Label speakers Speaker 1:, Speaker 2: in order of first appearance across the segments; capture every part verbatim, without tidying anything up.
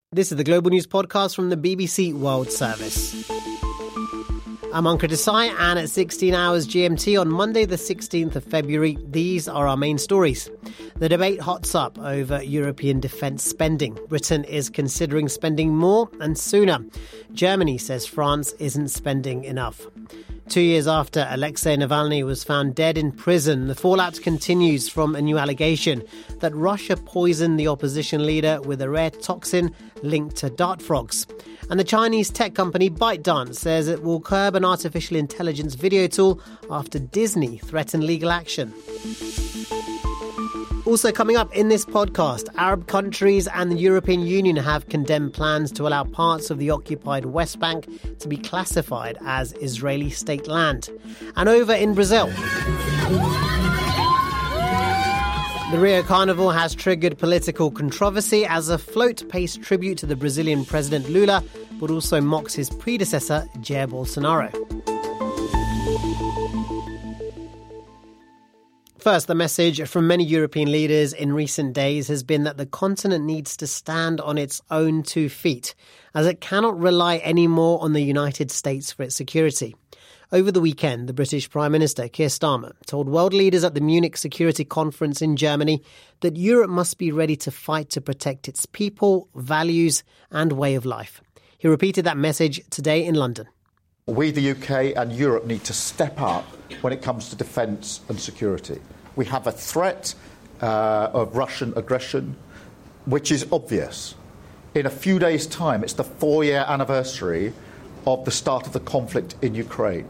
Speaker 1: This is the Global News Podcast from the B B C World Service. I'm Ankur Desai, and at sixteen hours G M T on Monday the sixteenth of February, these are our main stories. The debate hots up over European defence spending. Britain is considering spending more and sooner. Germany says France isn't spending enough. Two years after Alexei Navalny was found dead in prison, the fallout continues from a new allegation that Russia poisoned the opposition leader with a rare toxin linked to dart frogs. And the Chinese tech company ByteDance says it will curb an artificial intelligence video tool after Disney threatened legal action. Also coming up in this podcast, Arab countries and the European Union have condemned plans to allow parts of the occupied West Bank to be classified as Israeli state land. And over in Brazil, the Rio Carnival has triggered political controversy as a float pays tribute to the Brazilian President Lula, but also mocks his predecessor, Jair Bolsonaro. First, the message from many European leaders in recent days has been that the continent needs to stand on its own two feet, as it cannot rely anymore on the United States for its security. Over the weekend, the British Prime Minister, Keir Starmer, told world leaders at the Munich Security Conference in Germany that Europe must be ready to fight to protect its people, values and way of life. He repeated that message today in London.
Speaker 2: We, the U K and Europe, need to step up when it comes to defence and security. We have a threat uh, of Russian aggression, which is obvious. In a few days' time, it's the four-year anniversary of the start of the conflict in Ukraine.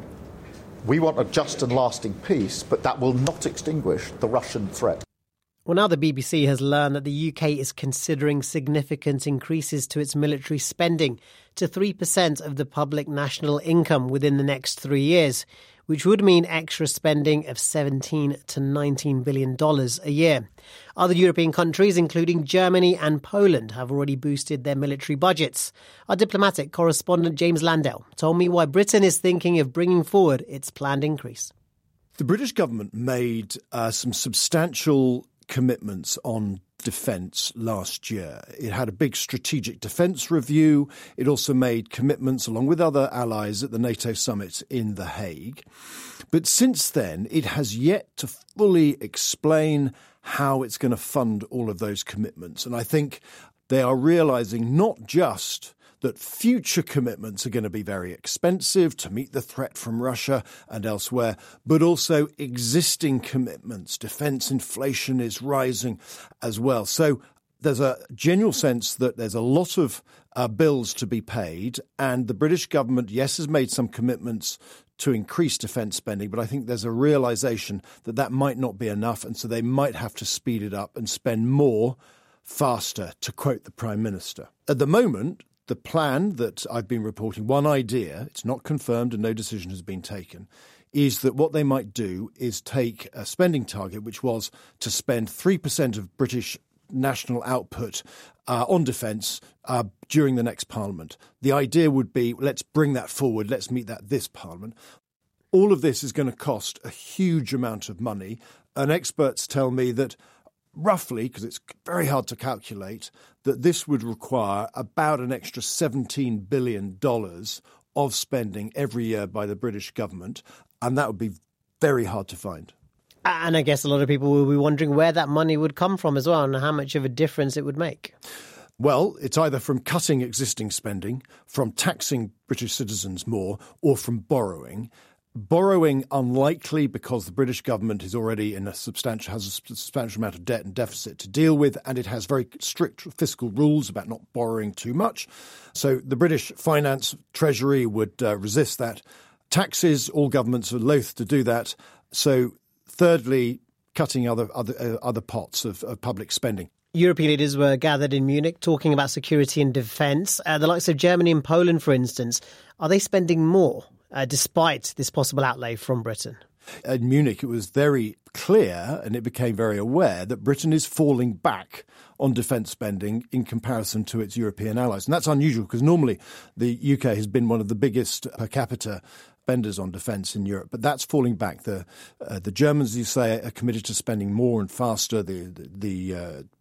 Speaker 2: We want a just and lasting peace, but that will not extinguish the Russian threat.
Speaker 1: Well, now the B B C has learned that the U K is considering significant increases to its military spending to three percent of the public national income within the next three years, which would mean extra spending of seventeen to nineteen billion dollars a year. Other European countries, including Germany and Poland, have already boosted their military budgets. Our diplomatic correspondent James Landell told me why Britain is thinking of bringing forward its planned increase.
Speaker 3: The British government made uh, some substantial commitments on defence last year. It had a big strategic defence review. It also made commitments along with other allies at the NATO summit in The Hague. But since then, it has yet to fully explain how it's going to fund all of those commitments. And I think they are realising not just that future commitments are going to be very expensive to meet the threat from Russia and elsewhere, but also existing commitments. Defence inflation is rising as well. So there's a general sense that there's a lot of uh, bills to be paid, and the British government, yes, has made some commitments to increase defence spending, but I think there's a realisation that that might not be enough, and so they might have to speed it up and spend more faster, to quote the Prime Minister. At the moment, the plan that I've been reporting, one idea, it's not confirmed and no decision has been taken, is that what they might do is take a spending target, which was to spend three percent of British national output uh, on defence uh, during the next Parliament. The idea would be, let's bring that forward, let's meet that this Parliament. All of this is going to cost a huge amount of money, and experts tell me that roughly, because it's very hard to calculate, that this would require about an extra seventeen billion dollars of spending every year by the British government, and that would be very hard to find.
Speaker 1: And I guess a lot of people will be wondering where that money would come from as well and how much of a difference it would make.
Speaker 3: Well, it's either from cutting existing spending, from taxing British citizens more, or from borrowing. Borrowing unlikely, because the British government is already in a substantial has a substantial amount of debt and deficit to deal with, and it has very strict fiscal rules about not borrowing too much. So the British finance treasury would uh, resist that. Taxes, all governments are loath to do that. So thirdly, cutting other other uh, other pots of, of public spending.
Speaker 1: European leaders were gathered in Munich talking about security and defence. Uh, the likes of Germany and Poland, for instance, are they spending more? Uh, despite this possible outlay from Britain?
Speaker 3: In Munich, it was very clear, and it became very aware, that Britain is falling back on defence spending in comparison to its European allies. And that's unusual, because normally the U K has been one of the biggest per capita spenders on defence in Europe. But that's falling back. The uh, the Germans, you say, are committed to spending more and faster. The, the, the uh,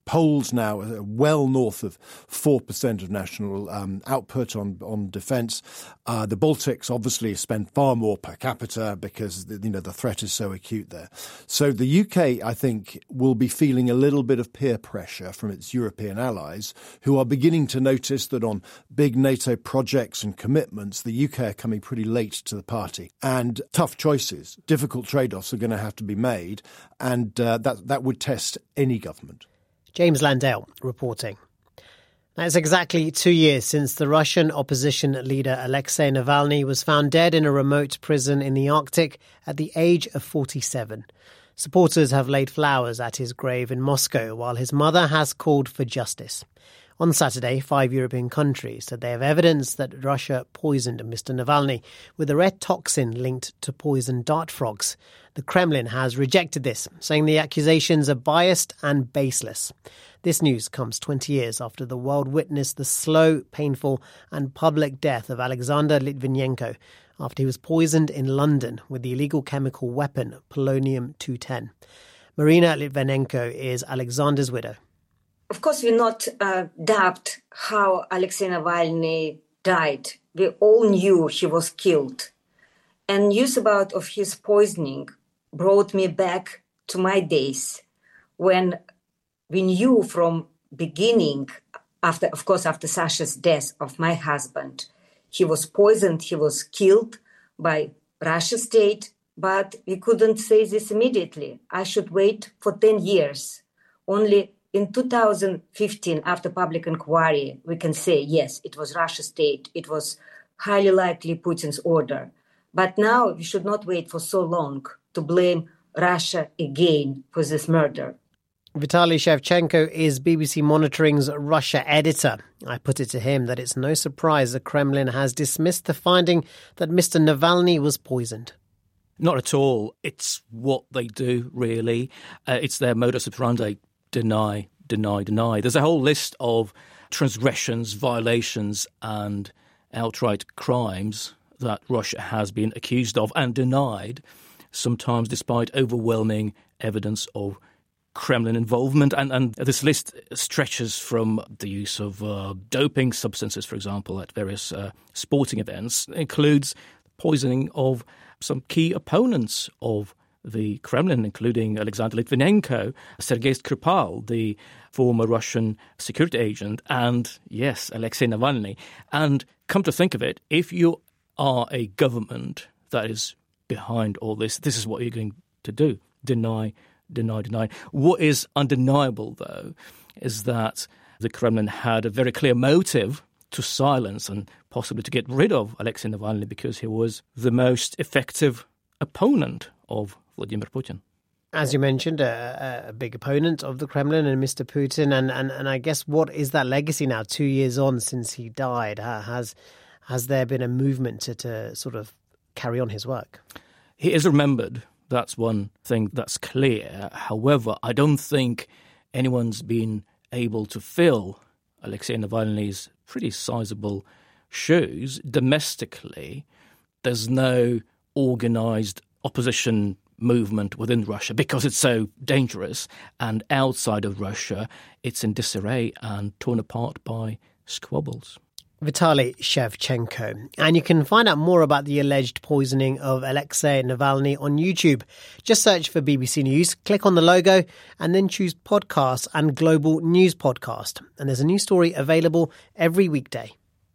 Speaker 3: polls now are well north of four percent of national um, output on, on defence. Uh, the Baltics obviously spend far more per capita because, you know, the threat is so acute there. So the U K, I think, will be feeling a little bit of peer pressure from its European allies, who are beginning to notice that on big NATO projects and commitments, the U K are coming pretty late to the party. And tough choices, difficult trade-offs are going to have to be made, and uh, that, that would test any government.
Speaker 1: James Landale reporting. Now, it's exactly two years since the Russian opposition leader Alexei Navalny was found dead in a remote prison in the Arctic at the age of forty-seven. Supporters have laid flowers at his grave in Moscow, while his mother has called for justice. On Saturday, five European countries said they have evidence that Russia poisoned Mister Navalny with a red toxin linked to poisoned dart frogs. The Kremlin has rejected this, saying the accusations are biased and baseless. This news comes twenty years after the world witnessed the slow, painful and public death of Alexander Litvinenko after he was poisoned in London with the illegal chemical weapon polonium two ten. Marina Litvinenko is Alexander's widow.
Speaker 4: Of course, we not uh, doubt how Alexei Navalny died. We all knew he was killed. And news about of his poisoning brought me back to my days when we knew from beginning, after, of course, after Sasha's death of my husband, he was poisoned, he was killed by Russia state, but we couldn't say this immediately. I should wait for ten years. Only in two thousand fifteen, after public inquiry, we can say, yes, it was Russia state. It was highly likely Putin's order. But now we should not wait for so long to blame Russia again for this murder.
Speaker 1: Vitaly Shevchenko is B B C Monitoring's Russia editor. I put it to him that it's no surprise the Kremlin has dismissed the finding that Mister Navalny was poisoned.
Speaker 5: Not at all. It's what they do, really. Uh, it's their modus operandi. Deny, deny, deny. There's a whole list of transgressions, violations and outright crimes that Russia has been accused of and denied, sometimes despite overwhelming evidence of Kremlin involvement. And, and this list stretches from the use of uh, doping substances, for example, at various uh, sporting events. It includes poisoning of some key opponents of the Kremlin, including Alexander Litvinenko, Sergei Skripal, the former Russian security agent, and, yes, Alexei Navalny. And come to think of it, if you are a government that is behind all this, this is what you're going to do. Deny, deny, deny. What is undeniable, though, is that the Kremlin had a very clear motive to silence and possibly to get rid of Alexei Navalny because he was the most effective opponent of Vladimir Putin.
Speaker 1: As you mentioned, a, a big opponent of the Kremlin and Mister Putin. And, and, and I guess what is that legacy now, two years on since he died? Has has there been a movement to, to sort of carry on his work?
Speaker 5: He is remembered. That's one thing that's clear. However, I don't think anyone's been able to fill Alexei Navalny's pretty sizable shoes. Domestically, there's no organised opposition movement within Russia because it's so dangerous, and outside of Russia it's in disarray and torn apart by squabbles.
Speaker 1: Vitaly Shevchenko. And you can find out more about the alleged poisoning of Alexei Navalny on YouTube. Just search for B B C News, click on the logo and then choose Podcasts and Global News Podcast. And there's a new story available every weekday.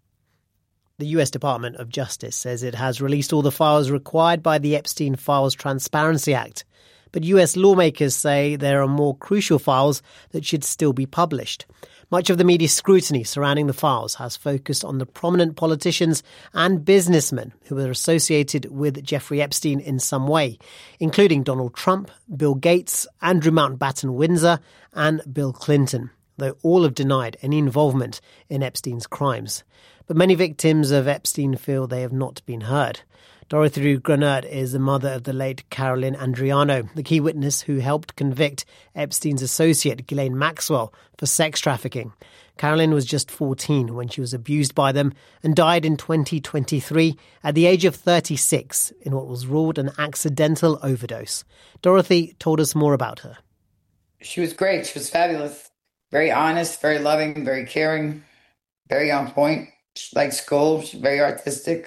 Speaker 1: The U S Department of Justice says it has released all the files required by the Epstein Files Transparency Act. But U S lawmakers say there are more crucial files that should still be published. Much of the media scrutiny surrounding the files has focused on the prominent politicians and businessmen who were associated with Jeffrey Epstein in some way, including Donald Trump, Bill Gates, Andrew Mountbatten Windsor, and Bill Clinton, though all have denied any involvement in Epstein's crimes. But many victims of Epstein feel they have not been heard. Dorothy Granert is the mother of the late Caroline Andriano, the key witness who helped convict Epstein's associate Ghislaine Maxwell for sex trafficking. Caroline was just fourteen when she was abused by them and died in twenty twenty-three at the age of thirty-six in what was ruled an accidental overdose. Dorothy told us more about her.
Speaker 6: She was great. She was fabulous. Very honest, very loving, very caring, very on point. She liked school. She's very artistic.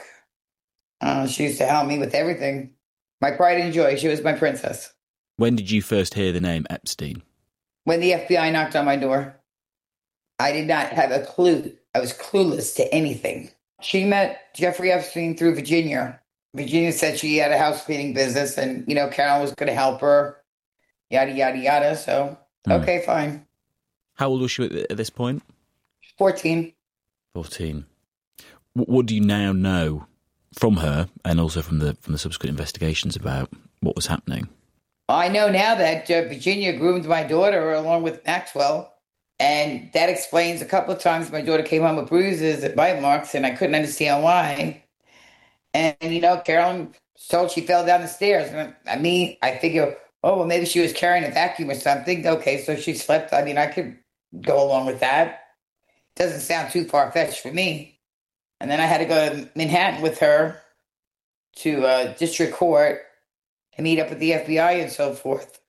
Speaker 6: Uh, she used to help me with everything. My pride and joy. She was my princess.
Speaker 7: When did you first hear the name Epstein?
Speaker 6: When the F B I knocked on my door. I did not have a clue. I was clueless to anything. She met Jeffrey Epstein through Virginia. Virginia said she had a house cleaning business and, you know, Carolyn was going to help her, yada, yada, yada. So, mm. okay, fine.
Speaker 7: How old was she at this point?
Speaker 6: fourteen.
Speaker 7: fourteen. What do you now know from her and also from the from the subsequent investigations about what was happening?
Speaker 6: I know now that uh, Virginia groomed my daughter along with Maxwell. And that explains a couple of times my daughter came home with bruises and bite marks, and I couldn't understand why. And, you know, Carolyn was told she fell down the stairs. And I mean, I figure, oh, well, maybe she was carrying a vacuum or something. Okay, so she slipped. I mean, I could go along with that. Doesn't sound too far-fetched for me. And then I had to go to Manhattan with her to uh, district court and meet up with the F B I and so forth.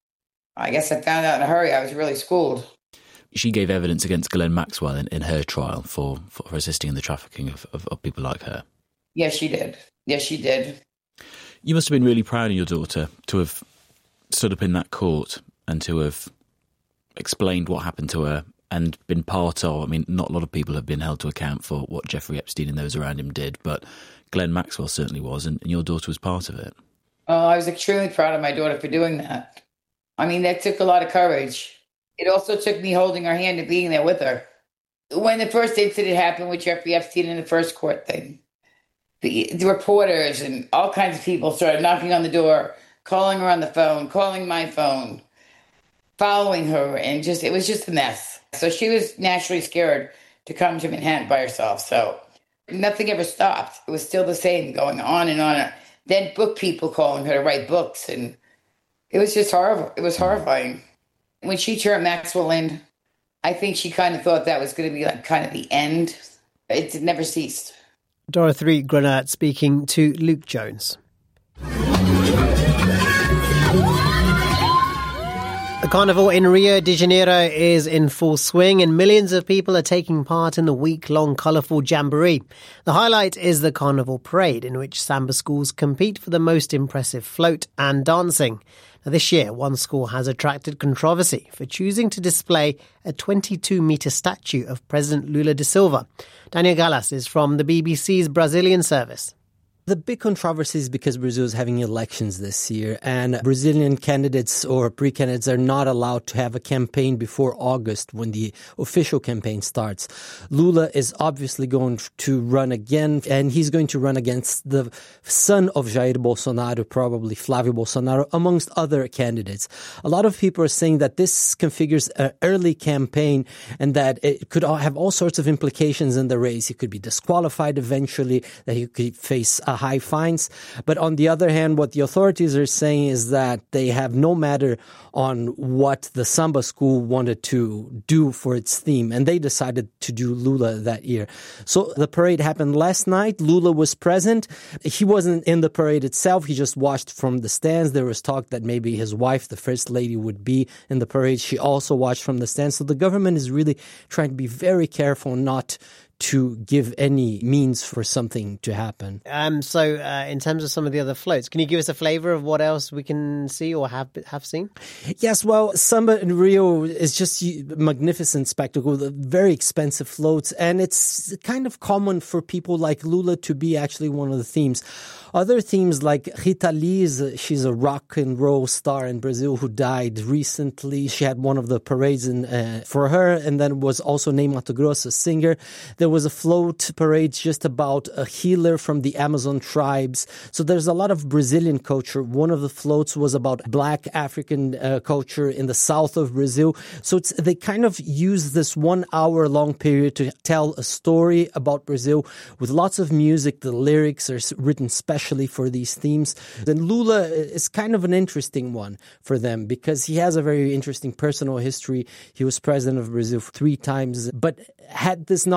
Speaker 6: I guess I found out in a hurry. I was really schooled.
Speaker 7: She gave evidence against Ghislaine Maxwell in, in her trial for, for assisting in the trafficking of, of, of people like her.
Speaker 6: Yes, she did. Yes, she did.
Speaker 7: You must have been really proud of your daughter to have stood up in that court and to have explained what happened to her and been part of, I mean, not a lot of people have been held to account for what Jeffrey Epstein and those around him did, but Ghislaine Maxwell certainly was, and, and your daughter was part of it.
Speaker 6: Oh, I was extremely proud of my daughter for doing that. I mean, that took a lot of courage. It also took me holding her hand and being there with her. When the first incident happened with Jeffrey Epstein in the first court thing, the, the reporters and all kinds of people started knocking on the door, calling her on the phone, calling my phone, following her, and just it was just a mess. So she was naturally scared to come to Manhattan by herself. So nothing ever stopped. It was still the same, going on and on. Then book people calling her to write books, and it was just horrible. It was horrifying. When she turned Maxwell in, I think she kind of thought that was going to be like kind of the end. It never ceased.
Speaker 1: Dorothy Granat speaking to Luke Jones. The carnival in Rio de Janeiro is in full swing and millions of people are taking part in the week-long colourful jamboree. The highlight is the carnival parade, in which samba schools compete for the most impressive float and dancing. Now, this year, one school has attracted controversy for choosing to display a twenty-two metre statue of President Lula da Silva. Daniel Gallas is from the B B C's Brazilian service.
Speaker 8: The big controversy is because Brazil is having elections this year, and Brazilian candidates or pre-candidates are not allowed to have a campaign before August when the official campaign starts. Lula is obviously going to run again, and he's going to run against the son of Jair Bolsonaro, probably Flávio Bolsonaro, amongst other candidates. A lot of people are saying that this configures an early campaign and that it could have all sorts of implications in the race. He could be disqualified eventually, that he could face a high fines. But on the other hand, what the authorities are saying is that they have no matter on what the samba school wanted to do for its theme, and they decided to do Lula that year. So the parade happened last night. Lula was present. He wasn't in the parade itself. He just watched from the stands. There was talk that maybe his wife, the first lady, would be in the parade. She also watched from the stands. So the government is really trying to be very careful not to give any means for something to happen.
Speaker 1: Um, so uh, in terms of some of the other floats, can you give us a flavour of what else we can see or have have seen?
Speaker 8: Yes, well, Samba in Rio is just a magnificent spectacle, very expensive floats, and it's kind of common for people like Lula to be actually one of the themes. Other themes like Rita Lee, she's a rock and roll star in Brazil who died recently. She had one of the parades in, uh, for her, and then was also Ney Matogrosso, a singer. There was a float parade just about a healer from the Amazon tribes. So there's a lot of Brazilian culture. One of the floats was about Black African uh, culture in the south of Brazil. So it's, they kind of use this one hour long period to tell a story about Brazil with lots of music. The lyrics are written specially for these themes. And Lula is kind of an interesting one for them because he has a very interesting personal history. He was president of Brazil three times. But had this not been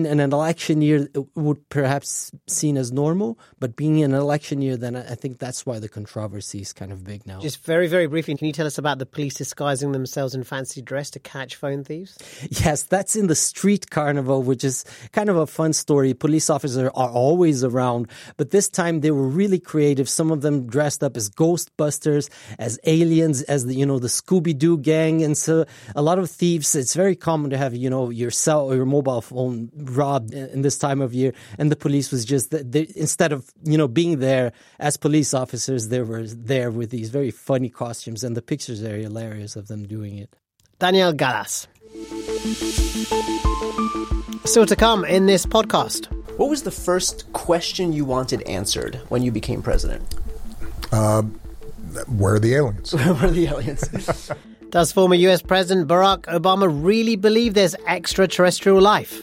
Speaker 8: in an election year, it would perhaps seen as normal, but being an election year, then I think that's why the controversy is kind of big now.
Speaker 1: Just very, very briefly, can you tell us about the police disguising themselves in fancy dress to catch phone thieves?
Speaker 8: Yes, that's in the street carnival, which is kind of a fun story. Police officers are always around, but this time they were really creative. Some of them dressed up as Ghostbusters, as aliens, as the, you know, the Scooby-Doo gang. And so a lot of thieves, it's very common to have, you know, your cell or your mobile phone robbed in this time of year. And the police was just, they, instead of, you know, being there as police officers, they were there with these very funny costumes. And the pictures are hilarious of them doing it.
Speaker 1: Daniel Gallas. Still to come in this podcast.
Speaker 9: What was the first question you wanted answered when you became president?
Speaker 10: Uh, where are the aliens?
Speaker 9: Where are the aliens?
Speaker 1: Does former U S President Barack Obama really believe there's extraterrestrial life?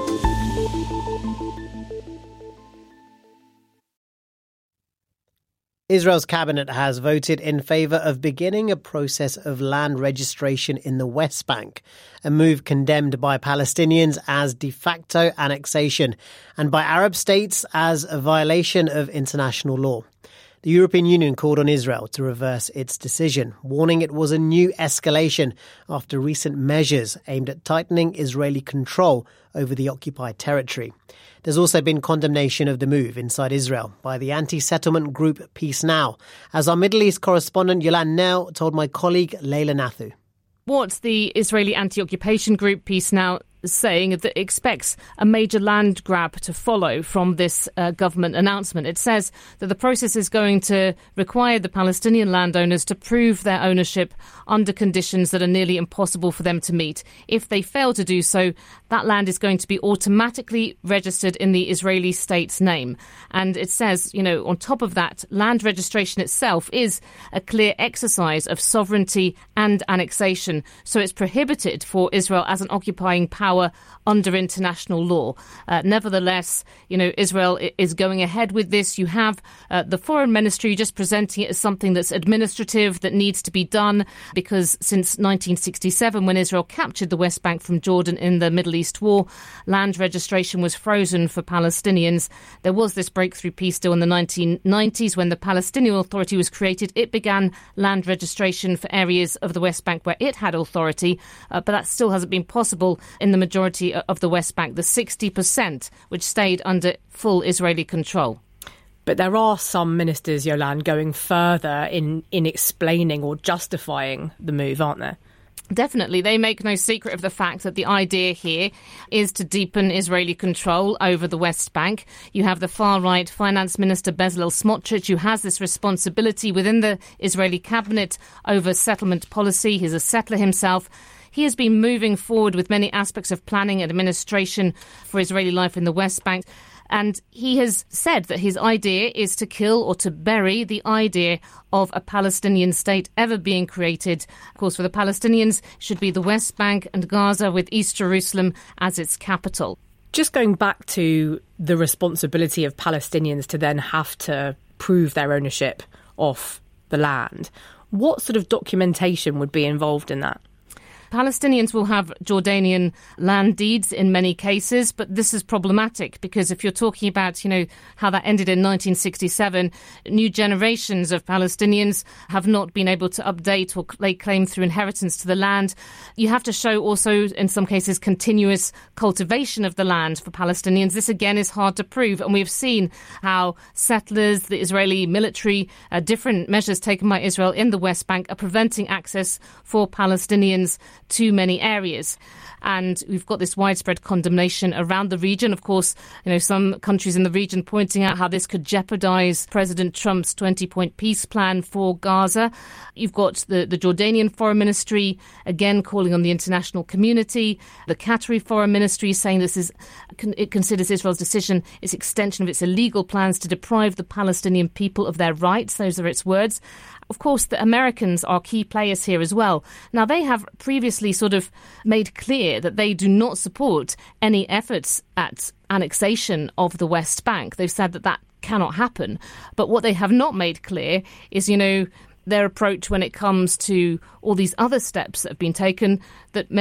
Speaker 1: Israel's cabinet has voted in favour of beginning a process of land registration in the West Bank, a move condemned by Palestinians as de facto annexation and by Arab states as a violation of international law. The European Union called on Israel to reverse its decision, warning it was a new escalation after recent measures aimed at tightening Israeli control over the occupied territory. There's also been condemnation of the move inside Israel by the anti-settlement group Peace Now, as our Middle East correspondent Yolan Nell told my colleague Leila Nathu.
Speaker 11: What the Israeli anti-occupation group Peace Now saying that it expects a major land grab to follow from this uh, government announcement. It says that the process is going to require the Palestinian landowners to prove their ownership under conditions that are nearly impossible for them to meet. If they fail to do so, that land is going to be automatically registered in the Israeli state's name. And it says, you know, on top of that, land registration itself is a clear exercise of sovereignty and annexation. So it's prohibited for Israel as an occupying power under international law. Uh, nevertheless, you know, Israel is going ahead with this. You have uh, the foreign ministry just presenting it as something that's administrative, that needs to be done, because since nineteen sixty-seven, when Israel captured the West Bank from Jordan in the Middle East War, land registration was frozen for Palestinians. There was this breakthrough peace deal in the nineteen nineties when the Palestinian Authority was created. It began land registration for areas of the West Bank where it had authority, uh, but that still hasn't been possible in the majority of the West Bank, the sixty percent which stayed under full Israeli control.
Speaker 12: But there are some ministers, Yolan, going further in, in explaining or justifying the move, aren't there?
Speaker 11: Definitely. They make no secret of the fact that the idea here is to deepen Israeli control over the West Bank. You have the far-right finance minister Bezalel Smotrich, who has this responsibility within the Israeli cabinet over settlement policy. He's a settler himself. He has been moving forward with many aspects of planning and administration for Israeli life in the West Bank. And he has said that his idea is to kill or to bury the idea of a Palestinian state ever being created. Of course, for the Palestinians, it should be the West Bank and Gaza with East Jerusalem as its capital.
Speaker 12: Just going back to the responsibility of Palestinians to then have to prove their ownership of the land, what sort of documentation would be involved in that?
Speaker 11: Palestinians will have Jordanian land deeds in many cases, but this is problematic because if you're talking about, you know, how that ended in nineteen sixty-seven, new generations of Palestinians have not been able to update or lay claim through inheritance to the land. You have to show also, in some cases, continuous cultivation of the land for Palestinians. This, again, is hard to prove, and we've seen how settlers, the Israeli military, uh, different measures taken by Israel in the West Bank are preventing access for Palestinians to many areas. And we've got this widespread condemnation around the region. Of course, you know, some countries in the region pointing out how this could jeopardize President Trump's twenty-point peace plan for Gaza. You've got the, the Jordanian Foreign Ministry, again, calling on the international community. The Qatari Foreign Ministry saying this is, it considers Israel's decision its extension of its illegal plans to deprive the Palestinian people of their rights. Those are its words. Of course, the Americans are key players here as well. Now, they have previously sort of made clear that they do not support any efforts at annexation of the West Bank. They've said that that cannot happen. But what they have not made clear is, you know, their approach when it comes to all these other steps that have been taken that many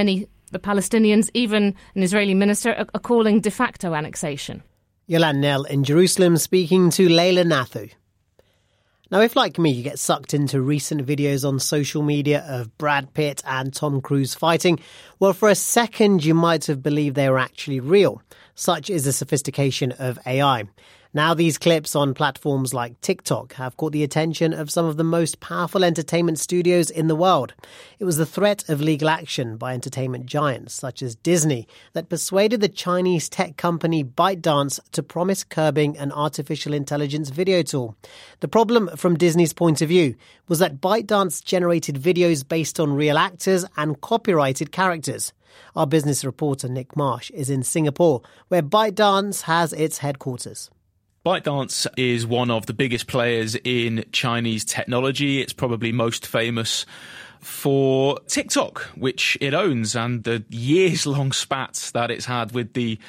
Speaker 11: The Palestinians, even an Israeli minister, are, are calling de facto annexation.
Speaker 1: Yolande Knell in Jerusalem speaking to Leila Nathu. Now, if like me, you get sucked into recent videos on social media of Brad Pitt and Tom Cruise fighting, well, for a second you might have believed they were actually real. Such is the sophistication of A I. Now these clips on platforms like TikTok have caught the attention of some of the most powerful entertainment studios in the world. It was the threat of legal action by entertainment giants such as Disney that persuaded the Chinese tech company ByteDance to promise curbing an artificial intelligence video tool. The problem from Disney's point of view was that ByteDance generated videos based on real actors and copyrighted characters. Our business reporter Nick Marsh is in Singapore, where ByteDance has its headquarters.
Speaker 13: ByteDance is one of the biggest players in Chinese technology. It's probably most famous for TikTok, which it owns, and the years-long spats that it's had with the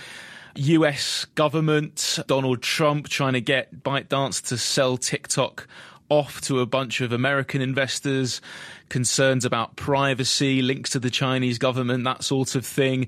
Speaker 13: U S government, Donald Trump trying to get ByteDance to sell TikTok off to a bunch of American investors, concerns about privacy, links to the Chinese government, that sort of thing.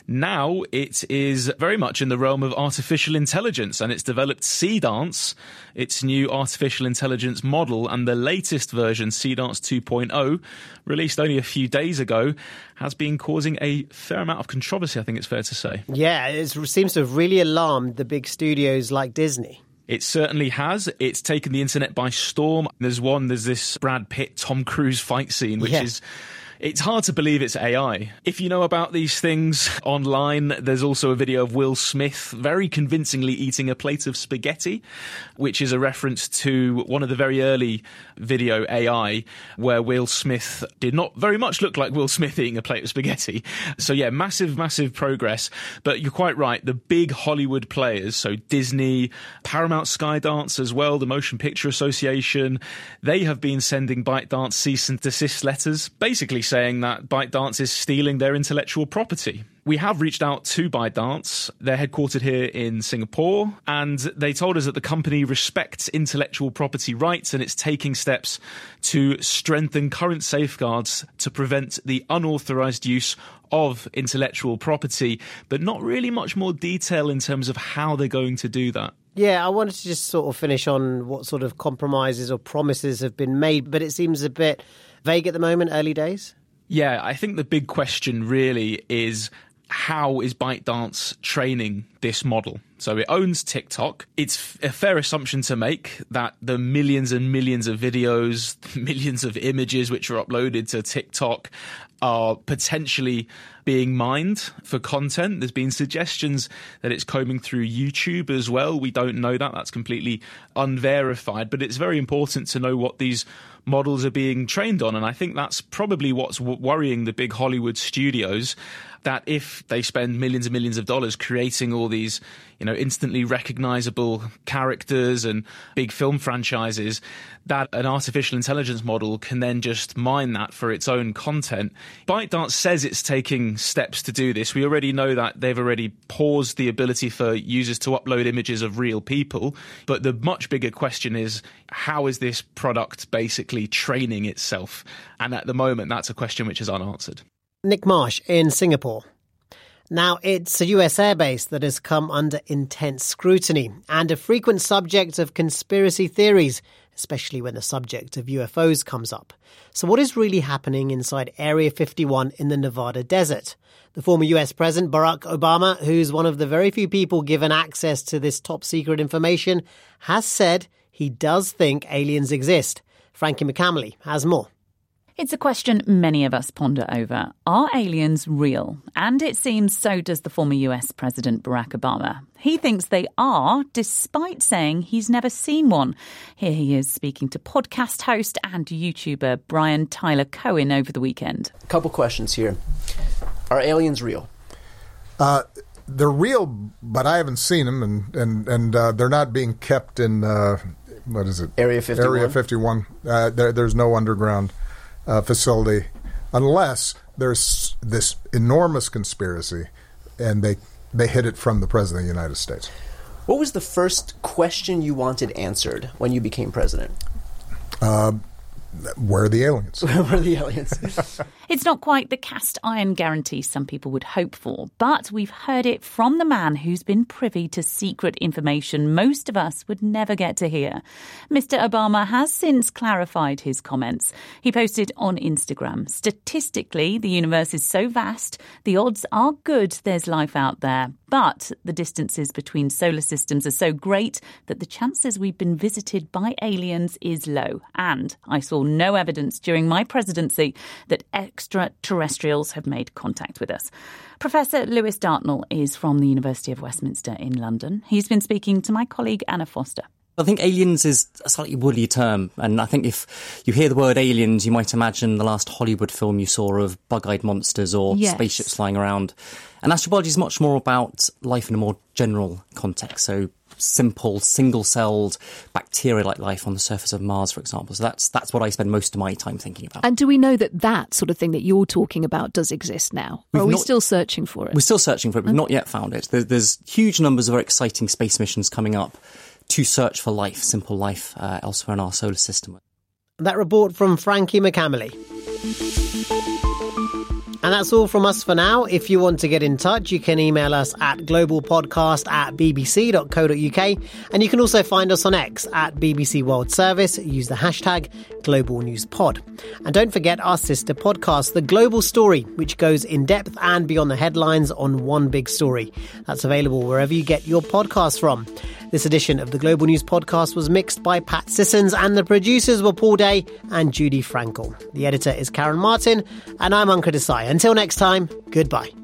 Speaker 13: Now it is very much in the realm of artificial intelligence, and it's developed Seedance, its new artificial intelligence model, and the latest version, Seedance two point oh, released only a few days ago, has been causing a fair amount of controversy, I think it's fair to say.
Speaker 1: Yeah, it seems to have really alarmed the big studios like Disney.
Speaker 13: It certainly has. It's taken the internet by storm. There's one, there's this Brad Pitt, Tom Cruise fight scene, which yeah. is... It's hard to believe it's A I. If you know about these things online, there's also a video of Will Smith very convincingly eating a plate of spaghetti, which is a reference to one of the very early video A I, where Will Smith did not very much look like Will Smith eating a plate of spaghetti. So yeah, massive, massive progress. But you're quite right. The big Hollywood players, so Disney, Paramount Skydance as well, the Motion Picture Association, they have been sending ByteDance cease and desist letters, basically saying that ByteDance is stealing their intellectual property. We have reached out to ByteDance. They're headquartered here in Singapore, and they told us that the company respects intellectual property rights and it's taking steps to strengthen current safeguards to prevent the unauthorized use of intellectual property, but not really much more detail in terms of how they're going to do that.
Speaker 1: Yeah, I wanted to just sort of finish on what sort of compromises or promises have been made, but it seems a bit vague at the moment, early days.
Speaker 13: Yeah, I think the big question really is, how is ByteDance training this model? So it owns TikTok. It's a fair assumption to make that the millions and millions of videos, millions of images which are uploaded to TikTok are potentially being mined for content. There's been suggestions that it's combing through YouTube as well. We don't know that. That's completely unverified. But it's very important to know what these models are being trained on. And I think that's probably what's worrying the big Hollywood studios, that if they spend millions and millions of dollars creating all these, you know, instantly recognizable characters and big film franchises, that an artificial intelligence model can then just mine that for its own content. ByteDance says it's taking steps to do this. We already know that they've already paused the ability for users to upload images of real people. But the much bigger question is, how is this product basically training itself? And at the moment, that's a question which is unanswered.
Speaker 1: Nick Marsh in Singapore. Now, it's a U S airbase that has come under intense scrutiny and a frequent subject of conspiracy theories, especially when the subject of U F Os comes up. So what is really happening inside Area fifty-one in the Nevada desert? The former U S President Barack Obama, who's one of the very few people given access to this top-secret information, has said he does think aliens exist. Frankie McCamley has more.
Speaker 14: It's a question many of us ponder over. Are aliens real? And it seems so does the former U S President Barack Obama. He thinks they are, despite saying he's never seen one. Here he is speaking to podcast host and YouTuber Brian Tyler Cohen over the weekend.
Speaker 9: A couple questions here. Are aliens real?
Speaker 10: Uh, they're real, but I haven't seen them, and, and, and uh, they're not being kept in, uh, what is it?
Speaker 9: Area fifty-one.
Speaker 10: Area fifty-one. Uh, there, there's no underground Uh, facility, unless there's this enormous conspiracy and they they hid it from the President of the United States.
Speaker 9: What was the first question you wanted answered when you became president?
Speaker 10: Uh, where are the aliens?
Speaker 9: Where are the aliens?
Speaker 14: It's not quite the cast iron guarantee some people would hope for, but we've heard it from the man who's been privy to secret information most of us would never get to hear. Mister Obama has since clarified his comments. He posted on Instagram, "Statistically, the universe is so vast, the odds are good there's life out there. But the distances between solar systems are so great that the chances we've been visited by aliens is low. And I saw no evidence during my presidency that extraterrestrials have made contact with us." Professor Lewis Dartnell is from the University of Westminster in London. He's been speaking to my colleague Anna Foster.
Speaker 15: I think aliens is a slightly woolly term, and I think if you hear the word aliens, you might imagine the last Hollywood film you saw of bug-eyed monsters or yes. spaceships flying around. And astrobiology is much more about life in a more general context, so simple, single-celled, bacteria-like life on the surface of Mars, for example. So that's that's what I spend most of my time thinking about.
Speaker 16: And do we know that that sort of thing that you're talking about does exist now? Or are we not, still searching for it?
Speaker 15: We're still searching for it. We've not yet found it. There, there's huge numbers of very exciting space missions coming up to search for life, simple life, uh, elsewhere in our solar system.
Speaker 1: That report from Frankie McCamley. And that's all from us for now. If you want to get in touch, you can email us at globalpodcast at bbc.co.uk. And you can also find us on X at B B C World Service. Use the hashtag Global News Pod. And don't forget our sister podcast, The Global Story, which goes in depth and beyond the headlines on one big story. That's available wherever you get your podcasts from. This edition of the Global News Podcast was mixed by Pat Sissons, and the producers were Paul Day and Judy Frankel. The editor is Karen Martin, and I'm Ankur Desai. Until next time, goodbye.